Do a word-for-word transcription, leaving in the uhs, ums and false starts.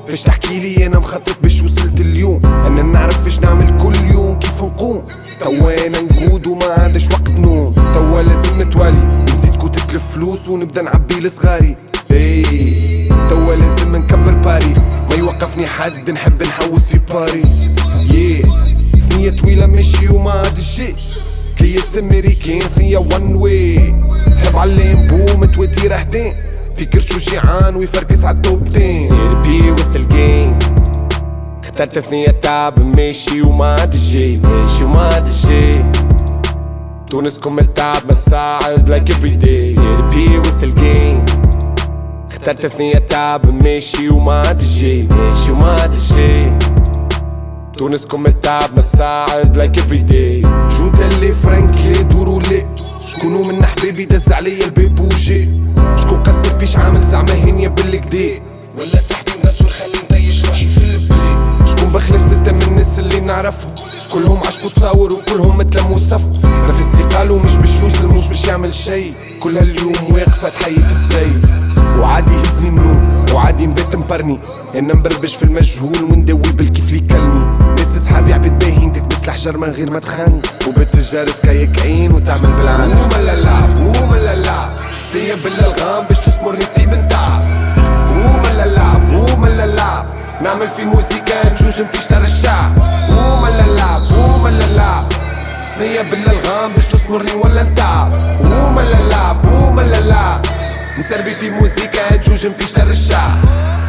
فاش تحكي لي انا مخطط باش وصلت اليوم، انا نعرف فاش نعمل كل يوم كيف نقوم. توا انا نقود وما عندش وقت نوم، توا لازم نتوالي نزيد كوتة الفلوس ونبدا نعبي لصغاري. ايه توا لازم نكبر باري، ما يوقفني حد، نحب نحوس في باري. يه ثنية طويلة ماشي وما عاد الشي، كيس امريكان ثنية وان واي. تحب علام بوم تواتي رهدين، في كرشو جيعان ويفركس عالتوبتين. سير بي وسط الجيم، اخترت ثنية تعب ماشي وما عاد الجي، ماشي وما عاد الجي. تونسكم التعب مساعد لايك افري داي. سير بي وسط الجيم، اخترت ثنية تعب ماشي وما عاد الجي، ماشي وما عاد الجي. تونسكم التعب مساعد لايك افري داي. جونت اللي فرانكلي دورو لي، شكونو من حبيبي دز عليا البيب وجي. شكون قصد فيش عامل زعما هنيا بالكدا، ولا صاحبي الناس والخلي نطيش روحي في البلي. شكون بخلف ستة من الناس اللي نعرفهم، كلهم عشقوا تصاور وكلهم تلموا وصفقوا. انا في استقال ومش باش يوصل مش باش يعمل شي، كل هاليوم واقفة تحيي في الزي. وعادي يهزني النوم وعادي نبات مبرني، انا مبربش في المجهول وندوي بالكيف لي كلمي. ناس صحابي عبيد باهين تكبس الحجر من غير ما تخاني، وبالتجار سكايك عين وتعمل بالعالم. وما لا لعب وما لا لعب فيا بالالغام باش تسمرني صعيب نتعب. وما لا لعب وما لا لعب نعمل في موسيقى تجوج في شتر الشعب. وما لا لعب وما لا لعب فيا بالالغام باش تسمرني ولا نتعب. وما لا لعب وما لا لعب نسربي في موسيقى تجوج في شتر الشعب.